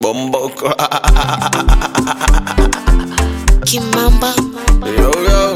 Bomboko. Kimamba. Yo yo.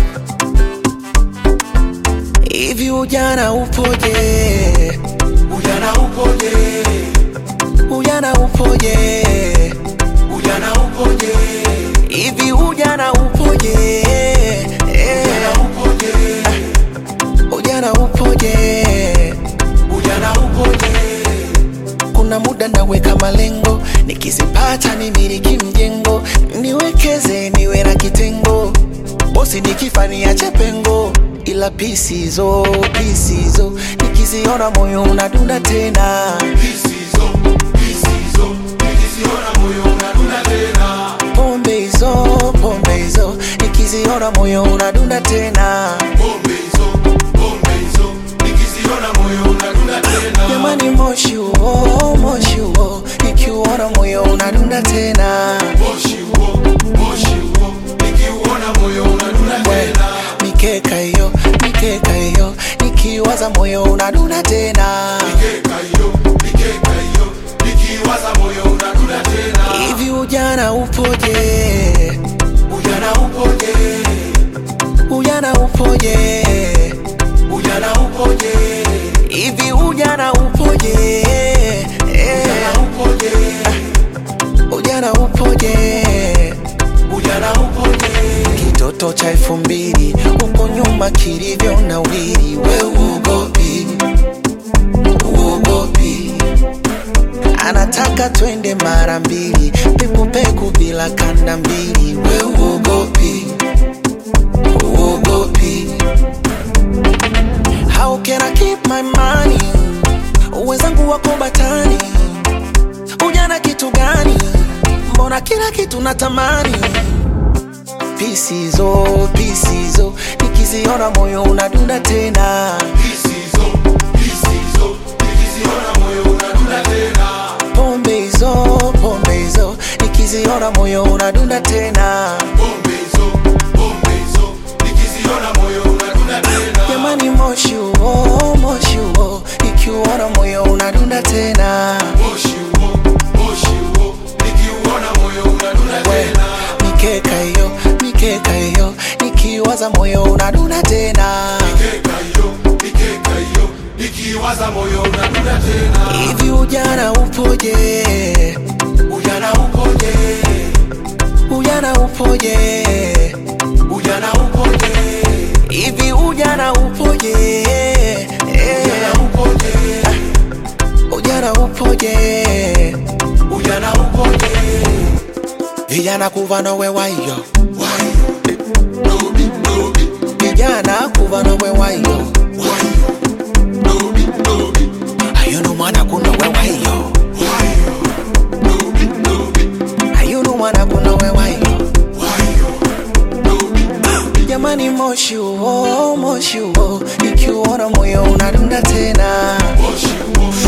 Hivi ujana upoje? Ujana upoje? Ujana upoje? Ujana upoje? Hivi ujana upoje? Ujana upoje? Ujana upoje? Ujana upoje? Kuna muda naweka malengo, nikizipata nimiliki mjengo, niwekeze niwe na kitengo, bosi nikifania chepengo, ila pisizo nikiziona moyo unadunda tena. Pisizo nikiziona moyo unadunda tena. Pombe hizo nikiziona moyo unadunda tena. Pombe hizo nikiziona moyo unadunda tena. Jamani moshi huo nikiuona moyo unadunda tena. Moshi huo nikiuona moyo unadunda tena. Mikeka hiyo nikiwaza moyo unadunda tena. Mikeka hiyo nikiwaza moyo unadunda tena. Hivi ujana upoje? Ujana upoje? Ujana upoje? Ujana upoje? Hivi ujana upoje? Ujana upoje? Ujana upoje? Ujana upoje? Kitoto cha 2000 uko nyuma kilivyo na wili, we uogopi? Anataka twende mara mbili, peku bila kanda mbili, we uogopi? How can I keep my money? Wenzangu wako batani, ujana kitu gani? Mbona kila kitu natamani? Pisizo nikiziona moyo unadunda tena. Pisizo nikiziona moyo unadunda tena. Pombe hizo nikiziona moyo unadunda tena. Pombe hizo nikiziona moyo unadunda tena. Jamani moshi huo nikiuona moyo unadunda tena. Moshi huo nikiuona moyo unadunda tena. Mikeka hiyo nikiwaza moyo unadunda tena. Mikeka hiyo nikiwaza moyo unadunda tena. Hivi ujana upoje? Ujana upoje? Ujana upoje? Ujana upoje? Hivi ujana upoje? Ujana upoje? Ujana upoje? Ujana upoje? Vijana kuva nowe wayo, Lobi. vijana kuva nowe wayo, Lobi. ayunu mwana kuno we wayo, Lobi. ayunu mwana kuno we wayo. Lobi. Jamani moshi huo nikiuona moyo unadunda tena. Moshi huo